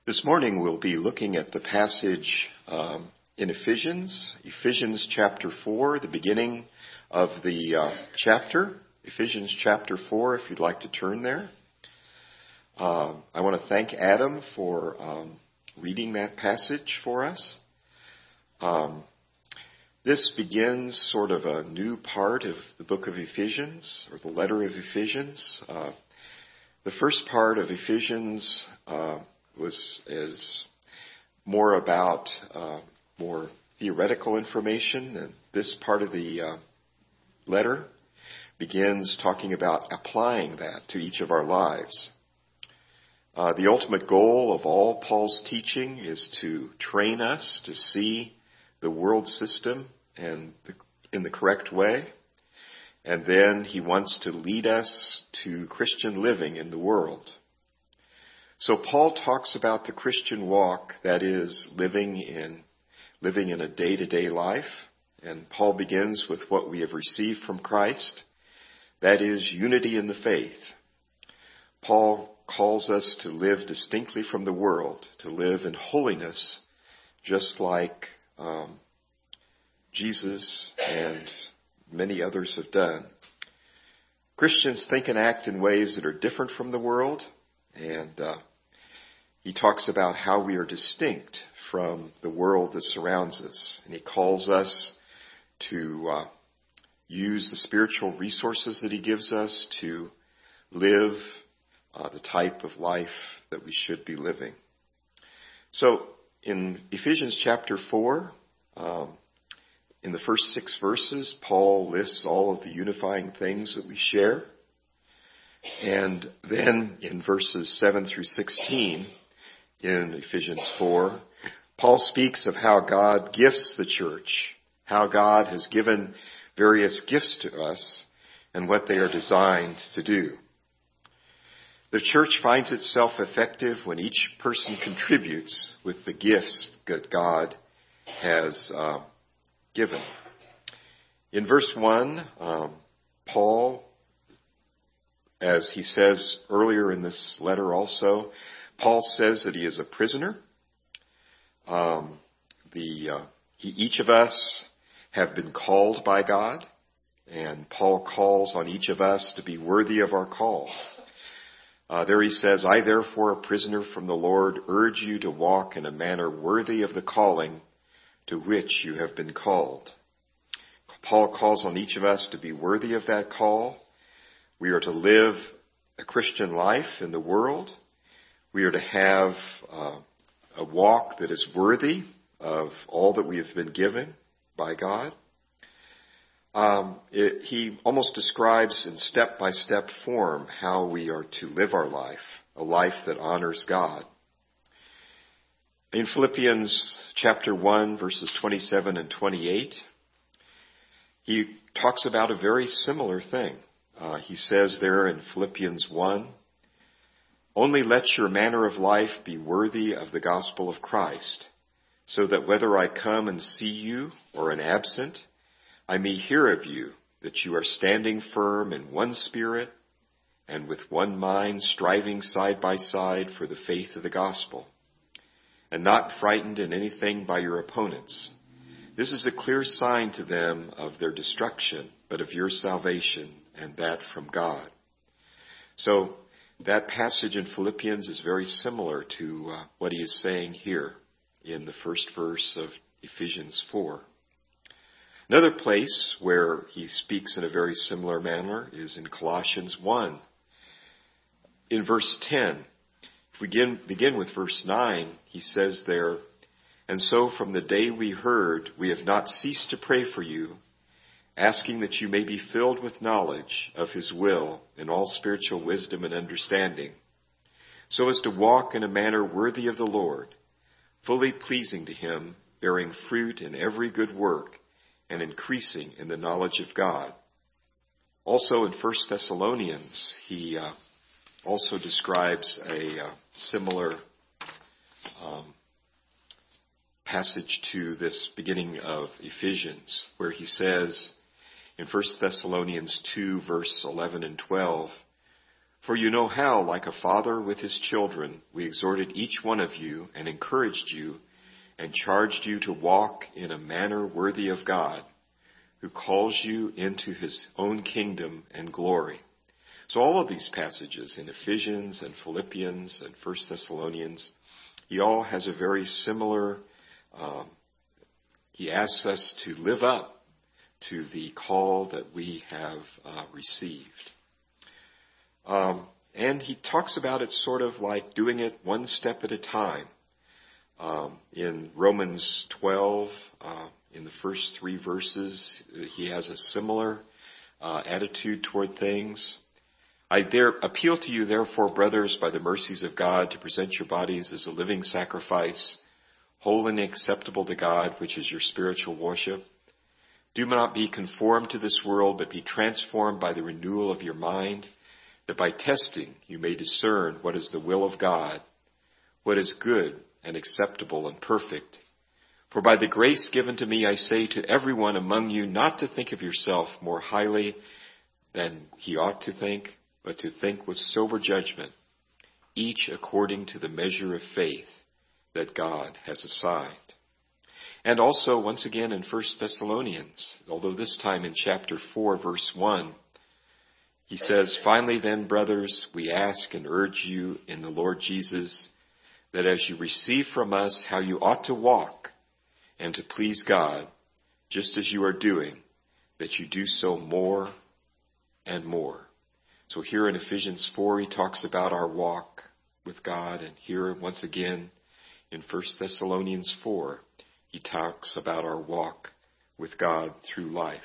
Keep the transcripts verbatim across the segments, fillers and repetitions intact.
This morning we'll be looking at the passage um, in Ephesians, Ephesians chapter four, the beginning of the uh, chapter, Ephesians chapter four, if you'd like to turn there. Uh, I want to thank Adam for um, reading that passage for us. Um, this begins sort of a new part of the book of Ephesians, or the letter of Ephesians. Uh, the first part of Ephesians uh, was is more about uh, more theoretical information, and this part of the uh, letter begins talking about applying that to each of our lives. Uh, the ultimate goal of all Paul's teaching is to train us to see the world system and the, in the correct way, and then he wants to lead us to Christian living in the world. So Paul talks about the Christian walk, that is, living in living in a day-to-day life. And Paul begins with what we have received from Christ, that is, unity in the faith. Paul calls us to live distinctly from the world, to live in holiness, just like um, Jesus and many others have done. Christians think and act in ways that are different from the world. And uh, he talks about how we are distinct from the world that surrounds us. And he calls us to uh, use the spiritual resources that he gives us to live uh, the type of life that we should be living. So in Ephesians chapter four, um, in the first six verses, Paul lists all of the unifying things that we share. And then in verses seven through sixteen in Ephesians four, Paul speaks of how God gifts the church, how God has given various gifts to us and what they are designed to do. The church finds itself effective when each person contributes with the gifts that God has uh, given. In verse one, um, Paul, as he says earlier in this letter also, Paul says that he is a prisoner. Um, the uh, he, each of us have been called by God, and Paul calls on each of us to be worthy of our call. Uh, there he says, I therefore, a prisoner from the Lord, urge you to walk in a manner worthy of the calling to which you have been called. Paul calls on each of us to be worthy of that call. We are to live a Christian life in the world. We are to have uh, a walk that is worthy of all that we have been given by God. Um, it, he almost describes in step-by-step form how we are to live our life, a life that honors God. In Philippians chapter one, verses twenty-seven and twenty-eight, he talks about a very similar thing. Uh, he says there in Philippians one, only let your manner of life be worthy of the gospel of Christ, so that whether I come and see you or am absent, I may hear of you that you are standing firm in one spirit and with one mind, striving side by side for the faith of the gospel, and not frightened in anything by your opponents. This is a clear sign to them of their destruction, but of your salvation, and that from God. So that passage in Philippians is very similar to uh, what he is saying here in the first verse of Ephesians four. Another place where he speaks in a very similar manner is in Colossians one. In verse ten, if we begin, begin with verse nine, he says there, and so from the day we heard, we have not ceased to pray for you, asking that you may be filled with knowledge of his will in all spiritual wisdom and understanding, so as to walk in a manner worthy of the Lord, fully pleasing to him, bearing fruit in every good work, and increasing in the knowledge of God. Also in First Thessalonians, he uh, also describes a uh, similar um, passage to this beginning of Ephesians, where he says in First Thessalonians two, verse eleven and twelve, For you know how, like a father with his children, we exhorted each one of you and encouraged you and charged you to walk in a manner worthy of God, who calls you into his own kingdom and glory. So all of these passages in Ephesians and Philippians and First Thessalonians, he all has a very similar, um, he asks us to live up to the call that we have uh, received. Um, and he talks about it sort of like doing it one step at a time. Um, in Romans twelve, uh, in the first three verses, he has a similar uh, attitude toward things. I dare appeal to you, therefore, brothers, by the mercies of God, to present your bodies as a living sacrifice, holy and acceptable to God, which is your spiritual worship. Do not be conformed to this world, but be transformed by the renewal of your mind, that by testing you may discern what is the will of God, what is good and acceptable and perfect. For by the grace given to me, I say to everyone among you not to think of yourself more highly than he ought to think, but to think with sober judgment, each according to the measure of faith that God has assigned. And also, once again, in First Thessalonians, although this time in chapter four, verse one, he says, finally then, brothers, we ask and urge you in the Lord Jesus, that as you receive from us how you ought to walk and to please God, just as you are doing, that you do so more and more. So here in Ephesians four, he talks about our walk with God. And here, once again, in First Thessalonians four, he talks about our walk with God through life.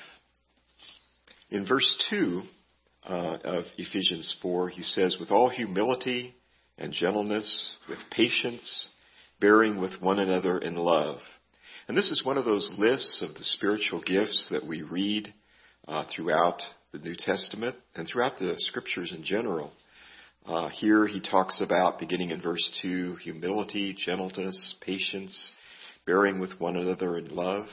In verse two uh, of Ephesians four, he says, with all humility and gentleness, with patience, bearing with one another in love. And this is one of those lists of the spiritual gifts that we read uh, throughout the New Testament and throughout the scriptures in general. Uh, here he talks about, beginning in verse two, humility, gentleness, patience, bearing with one another in love.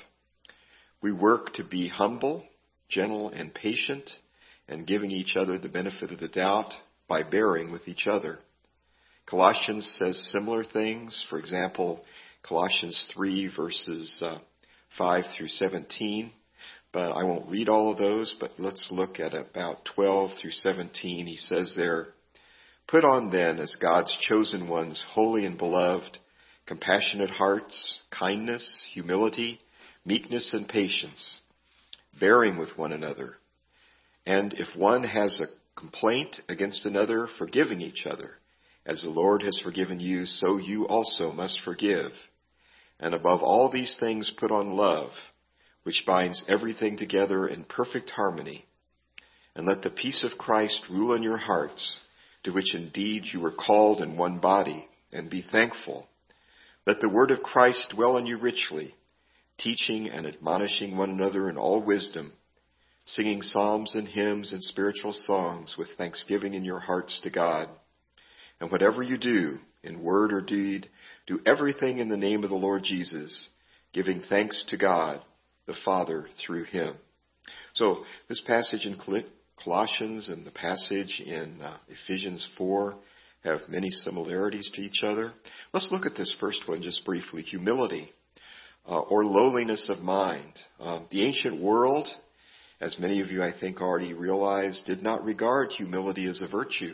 We work to be humble, gentle, and patient, and giving each other the benefit of the doubt by bearing with each other. Colossians says similar things. For example, Colossians three, verses uh, five through seventeen. But I won't read all of those, but let's look at about twelve through seventeen. He says there, put on then as God's chosen ones, holy and beloved, compassionate hearts, kindness, humility, meekness, and patience, bearing with one another. And if one has a complaint against another, forgiving each other. As the Lord has forgiven you, so you also must forgive. And above all these things put on love, which binds everything together in perfect harmony. And let the peace of Christ rule in your hearts, to which indeed you were called in one body, and be thankful. Let the word of Christ dwell in you richly, teaching and admonishing one another in all wisdom, singing psalms and hymns and spiritual songs with thanksgiving in your hearts to God. And whatever you do, in word or deed, do everything in the name of the Lord Jesus, giving thanks to God, the Father, through him. So this passage in Colossians and the passage in uh, Ephesians four have many similarities to each other. Let's look at this first one just briefly, humility uh, or lowliness of mind. Uh, the ancient world, as many of you I think already realize, did not regard humility as a virtue.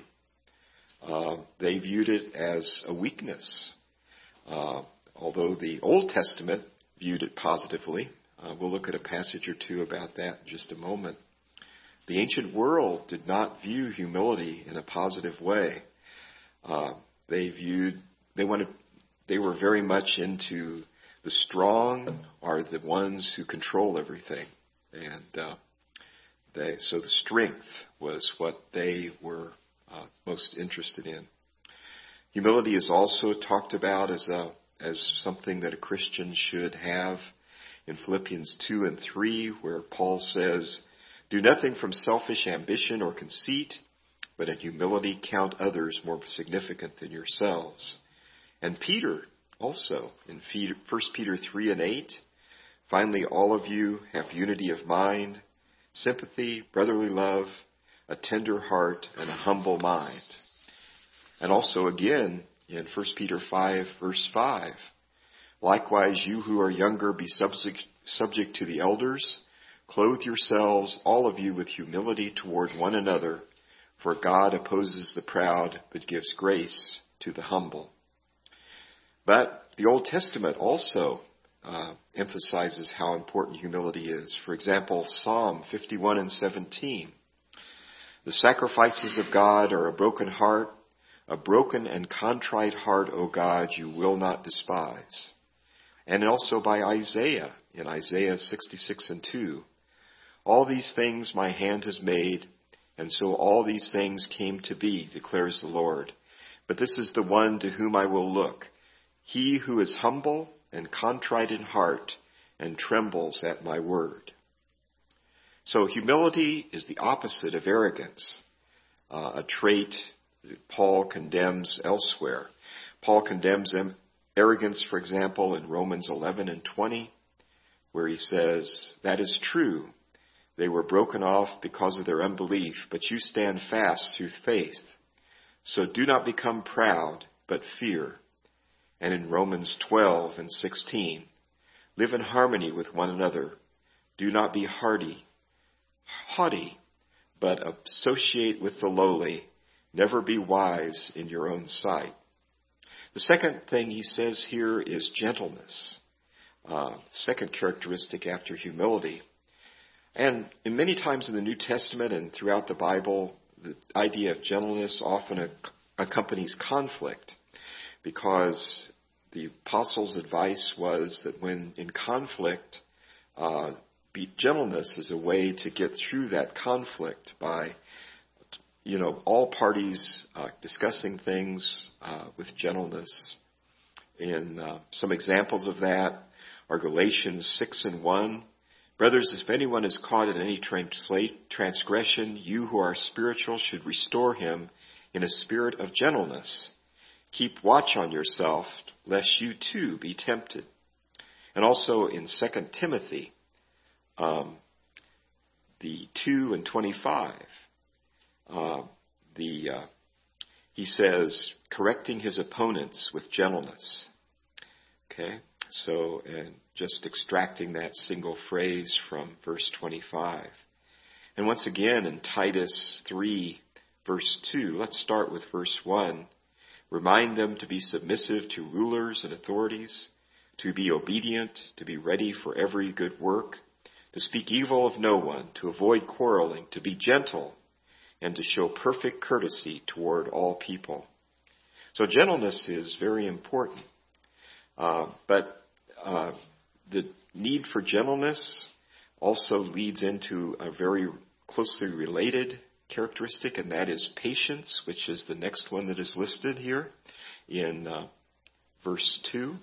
Uh, they viewed it as a weakness. Uh, although the Old Testament viewed it positively. Uh, we'll look at a passage or two about that in just a moment. The ancient world did not view humility in a positive way. Uh, they viewed, they wanted, they were very much into the strong are the ones who control everything. And uh, they, so the strength was what they were Uh, most interested in. Humility is also talked about as a as something that a Christian should have in Philippians two and three, where Paul says, do nothing from selfish ambition or conceit, but in humility count others more significant than yourselves. And Peter also in First Peter three and eight, finally all of you have unity of mind, sympathy, brotherly love, a tender heart, and a humble mind. And also again in First Peter five, verse five, likewise you who are younger be subject, subject to the elders. Clothe yourselves, all of you, with humility toward one another, for God opposes the proud, but gives grace to the humble. But the Old Testament also uh, emphasizes how important humility is. For example, Psalm fifty-one and seventeen. The sacrifices of God are a broken heart, a broken and contrite heart, O God, you will not despise. And also by Isaiah, in Isaiah sixty-six and two. All these things my hand has made, and so all these things came to be, declares the Lord. But this is the one to whom I will look, he who is humble and contrite in heart and trembles at my word. So humility is the opposite of arrogance, uh, a trait that Paul condemns elsewhere. Paul condemns arrogance, for example, in Romans eleven and twenty, where he says, that is true. They were broken off because of their unbelief, but you stand fast through faith. So do not become proud, but fear. And in Romans twelve and sixteen, live in harmony with one another. Do not be hardy, haughty, but associate with the lowly. Never be wise in your own sight. The second thing he says here is gentleness. Uh, second characteristic after humility. And in many times in the New Testament and throughout the Bible, the idea of gentleness often ac- accompanies conflict, because the apostles' advice was that when in conflict, uh, be, gentleness is a way to get through that conflict by, you know, all parties uh, discussing things uh, with gentleness. And uh, some examples of that are Galatians six and one. Brothers, if anyone is caught in any transgression, you who are spiritual should restore him in a spirit of gentleness. Keep watch on yourself, lest you too be tempted. And also in Second Timothy, um, the two and twenty-five, uh, the uh, he says, correcting his opponents with gentleness. Okay, so and just extracting that single phrase from verse twenty-five. And once again in Titus three, verse two, let's start with verse one. Remind them to be submissive to rulers and authorities, to be obedient, to be ready for every good work, to speak evil of no one, to avoid quarreling, to be gentle, and to show perfect courtesy toward all people. So gentleness is very important. Uh, but uh, the need for gentleness also leads into a very closely related characteristic, and that is patience, which is the next one that is listed here in uh, verse two.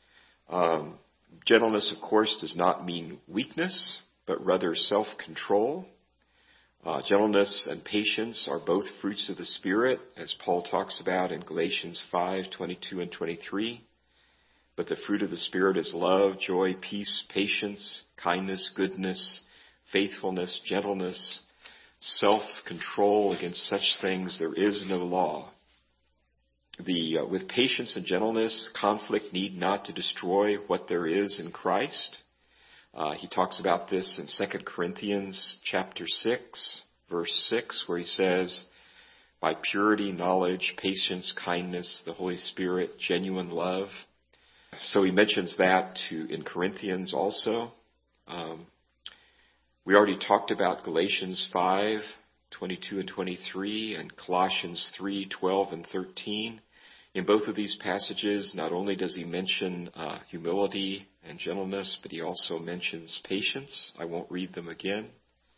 Um, gentleness, of course, does not mean weakness, but rather self-control. Uh, gentleness and patience are both fruits of the Spirit, as Paul talks about in Galatians five, twenty-two and twenty-three. But the fruit of the Spirit is love, joy, peace, patience, kindness, goodness, faithfulness, gentleness, self-control. Against such things there is no law. The, uh, with patience and gentleness, conflict need not to destroy what there is in Christ. Uh, he talks about this in Second Corinthians chapter six, verse six, where he says, by purity, knowledge, patience, kindness, the Holy Spirit, genuine love. So he mentions that to in Corinthians also. Um, we already talked about Galatians five, twenty-two and twenty-three, and Colossians three, twelve and thirteen. In both of these passages, not only does he mention uh, humility and gentleness, but he also mentions patience. I won't read them again.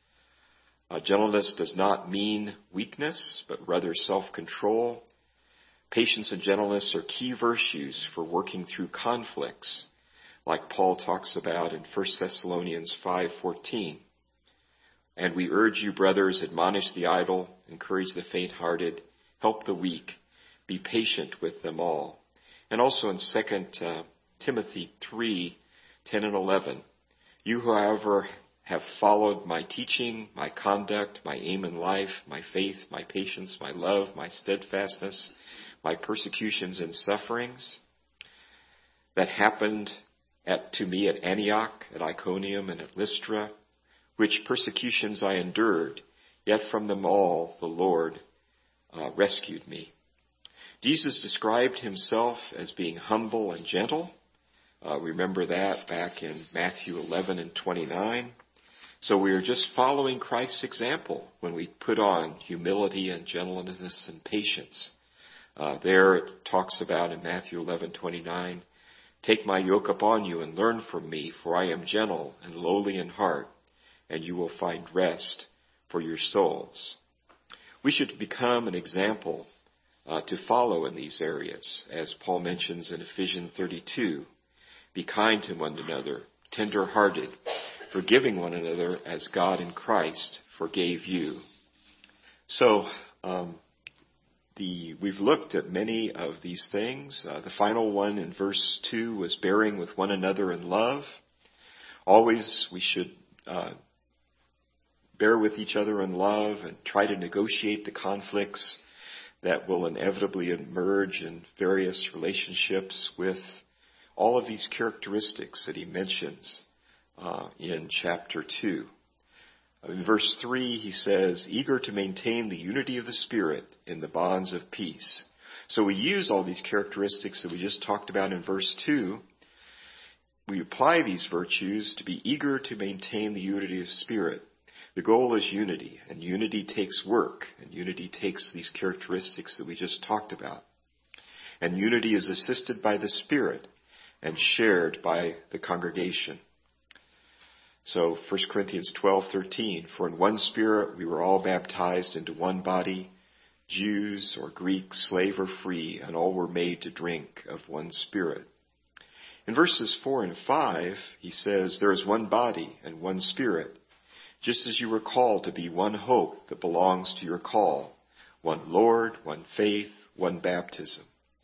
Uh, gentleness does not mean weakness, but rather self-control. Patience and gentleness are key virtues for working through conflicts, like Paul talks about in First Thessalonians five fourteen. And we urge you, brothers, admonish the idle, encourage the faint-hearted, help the weak, be patient with them all. And also in Second uh, Timothy three, ten and eleven, you, however, have followed my teaching, my conduct, my aim in life, my faith, my patience, my love, my steadfastness, my persecutions and sufferings that happened at, to me at Antioch, at Iconium, and at Lystra, which persecutions I endured, yet from them all the Lord uh, rescued me. Jesus described himself as being humble and gentle. Uh, remember that back in Matthew eleven and twenty-nine. So we are just following Christ's example when we put on humility and gentleness and patience. Uh, there it talks about in Matthew eleven twenty-nine, take my yoke upon you and learn from me, for I am gentle and lowly in heart, and you will find rest for your souls. We should become an example uh, to follow in these areas, as Paul mentions in Ephesians thirty-two. Be kind to one another, tender-hearted, forgiving one another as God in Christ forgave you. So, um, the we've looked at many of these things. Uh, the final one in verse two was bearing with one another in love. Always we should uh, bear with each other in love and try to negotiate the conflicts that will inevitably emerge in various relationships with all of these characteristics that he mentions Uh, in chapter two. In verse three, he says, eager to maintain the unity of the Spirit in the bonds of peace. So we use all these characteristics that we just talked about in verse two. We apply these virtues to be eager to maintain the unity of spirit. The goal is unity, and unity takes work, and unity takes these characteristics that we just talked about. And unity is assisted by the Spirit and shared by the congregation. So First Corinthians twelve thirteen, for in one Spirit we were all baptized into one body, Jews or Greeks, slave or free, and all were made to drink of one Spirit. In verses four and five, he says, there is one body and one Spirit, just as you were called to be one hope that belongs to your call, one Lord, one faith, one baptism.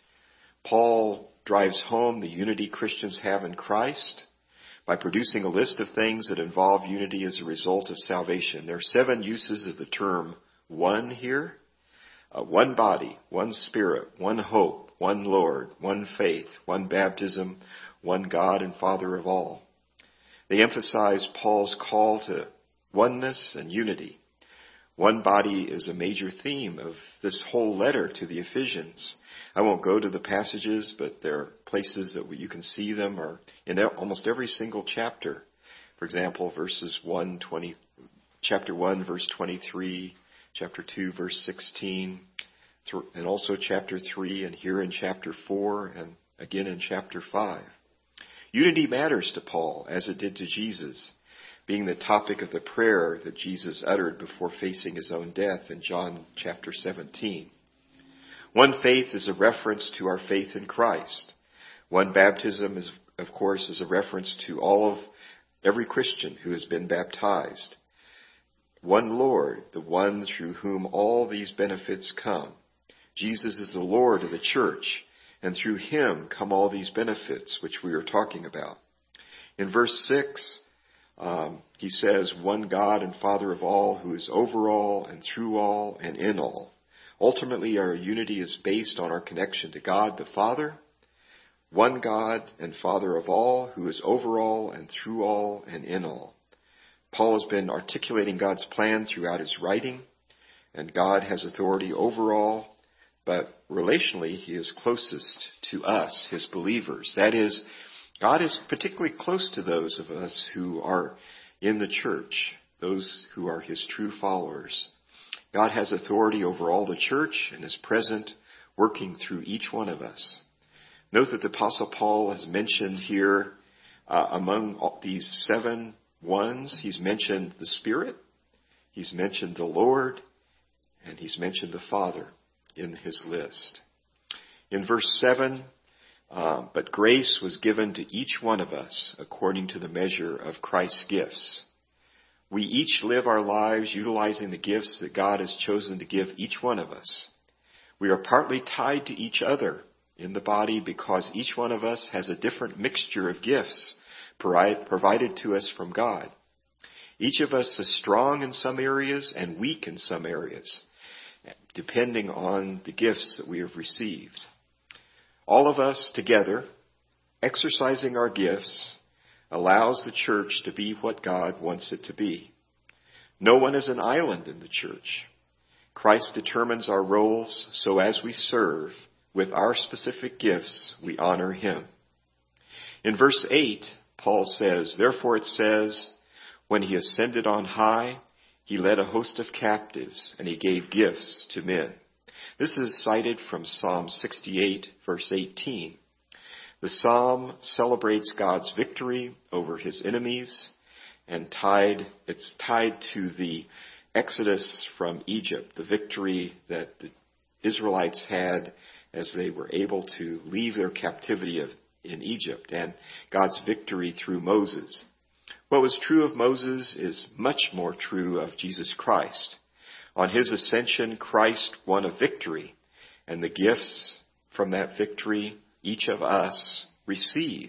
Paul drives home the unity Christians have in Christ by producing a list of things that involve unity as a result of salvation. There are seven uses of the term one here. Uh, one body, one Spirit, one hope, one Lord, one faith, one baptism, one God and Father of all. They emphasize Paul's call to oneness and unity. One body is a major theme of this whole letter to the Ephesians. I won't go to the passages, but there are places that you can see them are in almost every single chapter. For example, verses one, twenty, chapter one, verse twenty-three, chapter two, verse sixteen, and also chapter three, and here in chapter four, and again in chapter five. Unity matters to Paul, as it did to Jesus, being the topic of the prayer that Jesus uttered before facing his own death in John chapter seventeen. One faith is a reference to our faith in Christ. One baptism is, of course, is a reference to all of every Christian who has been baptized. One Lord, the one through whom all these benefits come. Jesus is the Lord of the church, and through him come all these benefits which we are talking about. In verse six, um, he says, one God and Father of all, who is over all and through all and in all. Ultimately, our unity is based on our connection to God the Father, one God and Father of all, who is over all and through all and in all. Paul has been articulating God's plan throughout his writing, and God has authority over all, but relationally, he is closest to us, his believers. That is, God is particularly close to those of us who are in the church, those who are his true followers. God has authority over all the church and is present, working through each one of us. Note that the Apostle Paul has mentioned here, uh, among all these seven ones, he's mentioned the Spirit, he's mentioned the Lord, and he's mentioned the Father in his list. In verse seven, uh, but grace was given to each one of us according to the measure of Christ's gifts. We each live our lives utilizing the gifts that God has chosen to give each one of us. We are partly tied to each other in the body because each one of us has a different mixture of gifts provided to us from God. Each of us is strong in some areas and weak in some areas, depending on the gifts that we have received. All of us together, exercising our gifts, allows the church to be what God wants it to be. No one is an island in the church. Christ determines our roles, so as we serve with our specific gifts, we honor him. In verse eight, Paul says, "Therefore it says, when he ascended on high, he led a host of captives, and he gave gifts to men." This is cited from Psalm sixty-eight, verse eighteen. The psalm celebrates God's victory over his enemies, and tied it's tied to the Exodus from Egypt, the victory that the Israelites had as they were able to leave their captivity of, in Egypt, and God's victory through Moses. What was true of Moses is much more true of Jesus Christ. On his ascension, Christ won a victory, and the gifts from that victory each of us receive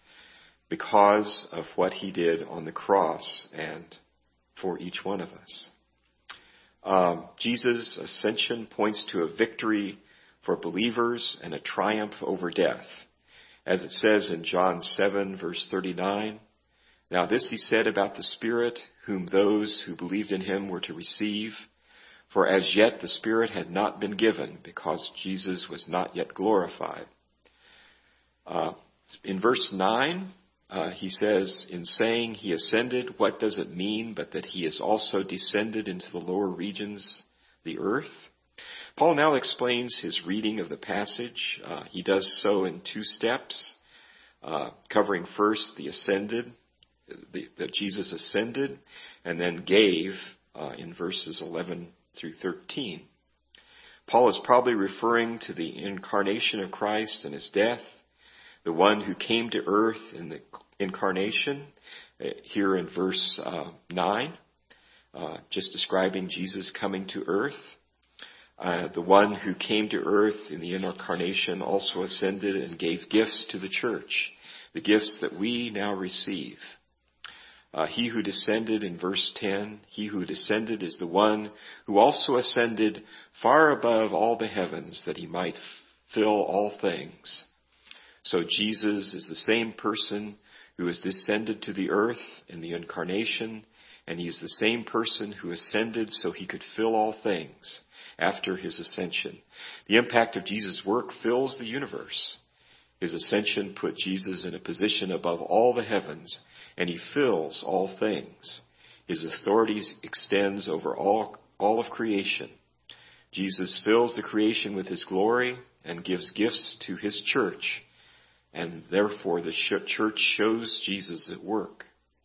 because of what he did on the cross and for each one of us. Um, Jesus' ascension points to a victory for believers and a triumph over death. As it says in John seven, verse thirty-nine, "Now this he said about the Spirit, whom those who believed in him were to receive. For as yet the Spirit had not been given, because Jesus was not yet glorified." Uh, in verse nine, uh, he says, in saying he ascended, what does it mean but that he is also descended into the lower regions, the earth? Paul now explains his reading of the passage. Uh, he does so in two steps, uh, covering first the ascended, the, that Jesus ascended, and then gave uh, in verses eleven through thirteen. Paul is probably referring to the incarnation of Christ and his death, the one who came to earth in the incarnation, uh, here in verse uh, nine, uh, just describing Jesus coming to earth. Uh, the one who came to earth in the incarnation also ascended and gave gifts to the church, the gifts that we now receive. Uh, he who descended in verse ten, he who descended is the one who also ascended far above all the heavens that he might fill all things. So Jesus is the same person who has descended to the earth in the incarnation, and he's the same person who ascended so he could fill all things after his ascension. The impact of Jesus' work fills the universe. His ascension put Jesus in a position above all the heavens, and he fills all things. His authority extends over all, all of creation. Jesus fills the creation with his glory and gives gifts to his church, and therefore the church shows Jesus at work.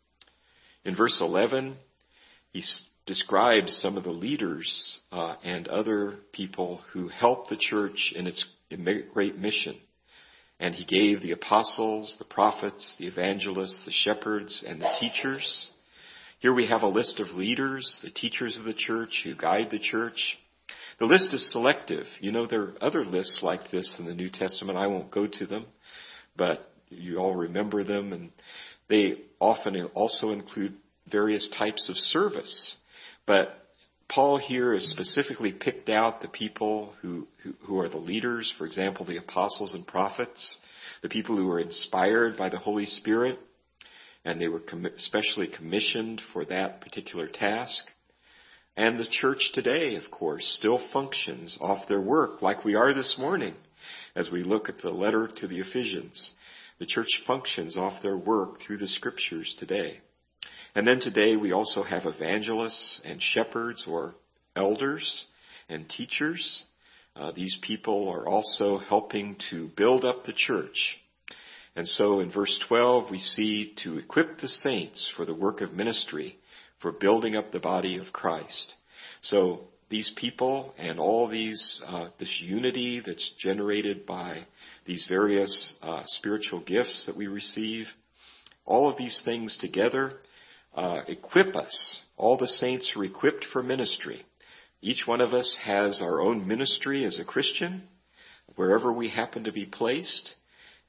In verse eleven, he describes some of the leaders uh, and other people who helped the church in its great mission. And he gave the apostles, the prophets, the evangelists, the shepherds, and the teachers. Here we have a list of leaders, the teachers of the church who guide the church. The list is selective. You know, there are other lists like this in the New Testament. I won't go to them, but you all remember them. And they often also include various types of service. But Paul here has specifically picked out the people who, who, who are the leaders, for example, the apostles and prophets, the people who were inspired by the Holy Spirit, and they were com- especially commissioned for that particular task. And the church today, of course, still functions off their work like we are this morning as we look at the letter to the Ephesians. The church functions off their work through the scriptures today. And then today we also have evangelists and shepherds or elders and teachers. Uh, these people are also helping to build up the church. And so in verse twelve we see to equip the saints for the work of ministry, for building up the body of Christ. So these people and all these, uh, this unity that's generated by these various uh, spiritual gifts that we receive, all of these things together Uh, equip us. All the saints are equipped for ministry. Each one of us has our own ministry as a Christian, wherever we happen to be placed.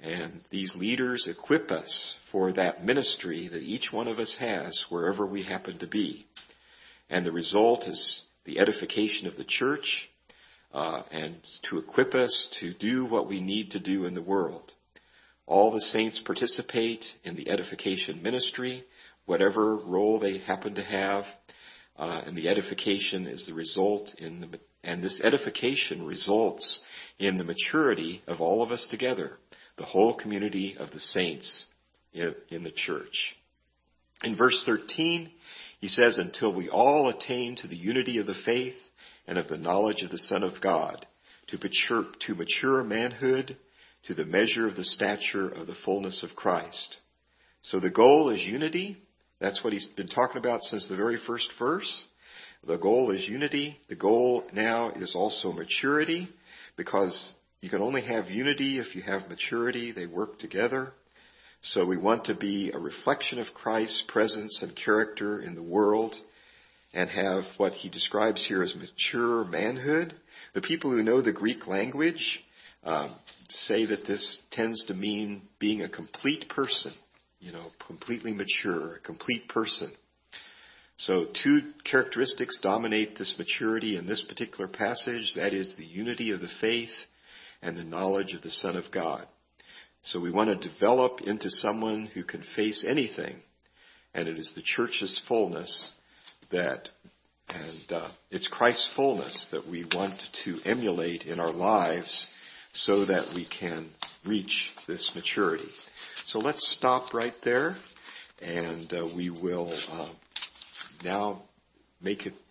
And these leaders equip us for that ministry that each one of us has wherever we happen to be. And the result is the edification of the church, uh, and to equip us to do what we need to do in the world. All the saints participate in the edification ministry, whatever role they happen to have, uh, and the edification is the result in the, and this edification results in the maturity of all of us together, the whole community of the saints in, in the church. In verse thirteen, he says, until we all attain to the unity of the faith and of the knowledge of the Son of God, to mature, to mature manhood, to the measure of the stature of the fullness of Christ. So the goal is unity. That's what he's been talking about since the very first verse. The goal is unity. The goal now is also maturity, because you can only have unity if you have maturity. They work together. So we want to be a reflection of Christ's presence and character in the world and have what he describes here as mature manhood. The people who know the Greek language um, say that this tends to mean being a complete person, you know, completely mature, a complete person. So two characteristics dominate this maturity in this particular passage. That is the unity of the faith and the knowledge of the Son of God. So we want to develop into someone who can face anything. And it is the church's fullness that, and uh, it's Christ's fullness that we want to emulate in our lives so that we can reach this maturity. So let's stop right there, and uh, we will uh, now make it,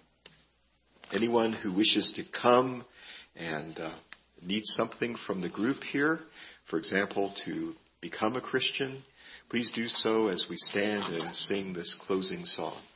anyone who wishes to come and uh, needs something from the group here, for example, to become a Christian, please do so as we stand and sing this closing song.